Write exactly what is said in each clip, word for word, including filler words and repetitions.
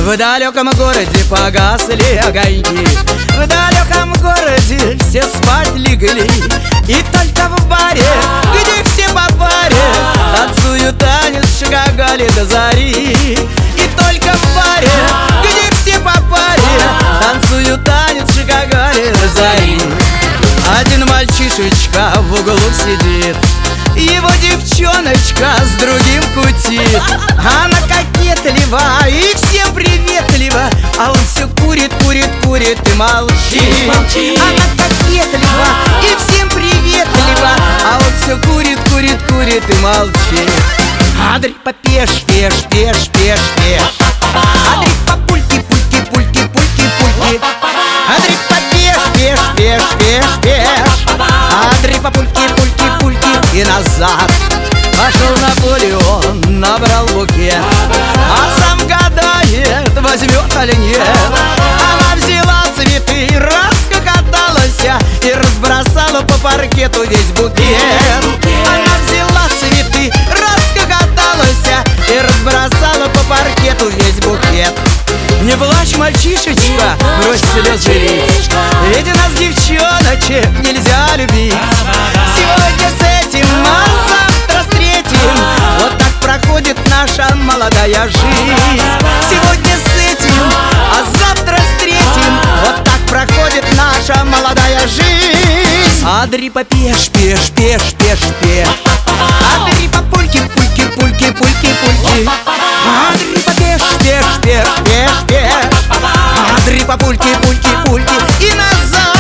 В далеком городе погасли огоньки, в далеком городе все спать легли. И только в баре, где все по паре, танцуют танец шагали до зари. И только в баре, где все по паре, танцуют танец шагали до зари. Один мальчишечка в углу сидит, его девчоночка с другим кутит. Она кокетлива и всем приветлива, а он все курит, курит, курит и молчит. Она кокетлива и всем приветлива, а он все курит, курит, курит и молчит. Адрей попеш, пеш, пеш, пеш, пеш. Адрей по пульки, пульки, пульки, пульки, пульки. Адрей попеш, пеш, пеш, пеш, пеш. Адрей по пульки, пульки, пульки и назад. Пошел Наполеон, набрал букет, а сам гадает, возьмет или нет. Она взяла цветы, раскокоталась и разбросала по паркету весь букет. Она взяла цветы, раскокоталась и разбросала по паркету весь букет. Не плачь, мальчишечка, брось слезы лить, ведь нас, девчоночек, нельзя любить. Сегодня с этим, а завтра с третьим, вот так проходит наша молодая жизнь. Сегодня с этим, а завтра с третьим, вот так проходит наша молодая жизнь. Адри по пеш, пеш, пеш, пеш, пеш. Адри по пульки, пульки, пульки, пульки, пульки. Адри по пеш, пеш, пеш, пеш, пеш. Адри по пульки, пульки, пульки и назад.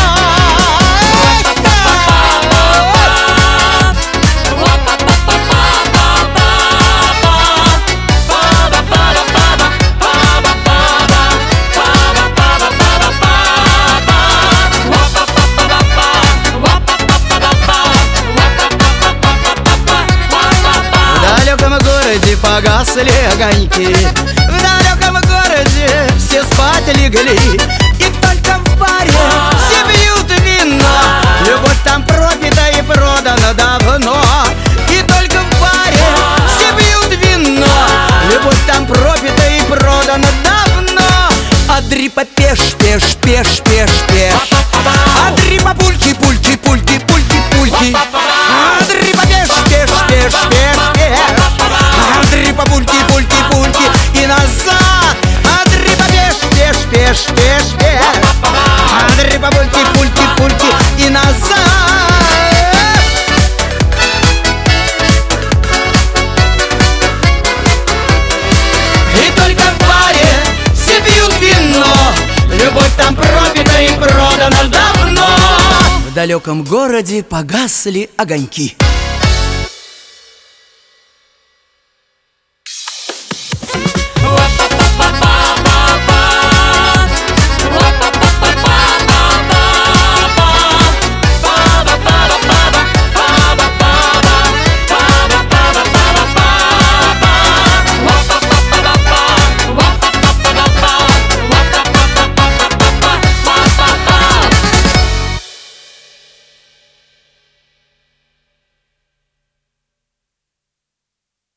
Погасли огоньки, в далеком городе все спать легли. И только в баре все пьют вино, любовь там пропита и продана давно. И только в баре все пьют вино, любовь там пропита и продана давно. Адри по пеш, пеш, пеш, пеш, пеш. Адри по пульки, пульки, пульки, пульки, пульки. Адри по пеш, пеш, пеш, пеш, пеш. Адри по пульки, пульки, пульки и назад. Адри по пеш, пеш, пеш, пеш, пеш. Адри по пульки, пульки, пульки и назад. И только в баре все пьют вино, любовь там пропита и продана давно. В далеком городе погасли огоньки.